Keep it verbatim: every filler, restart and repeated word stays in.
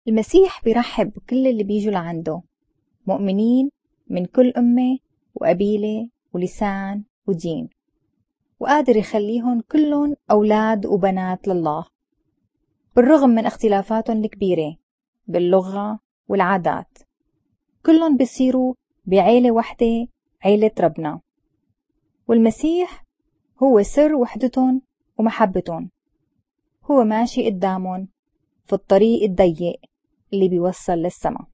المسيح بيرحب بكل اللي بيجوا لعنده، مؤمنين من كل أمة وقبيلة ولسان ودين، وقادر يخليهم كلهم أولاد وبنات لله بالرغم من اختلافاتهم الكبيرة باللغة والعادات. كلهم بيصيروا بعيلة واحدة، عيلة ربنا، والمسيح هو سر وحدتهم ومحبتهم. هو ماشي قدامهم في الطريق الضيق اللي بيوصل للسما.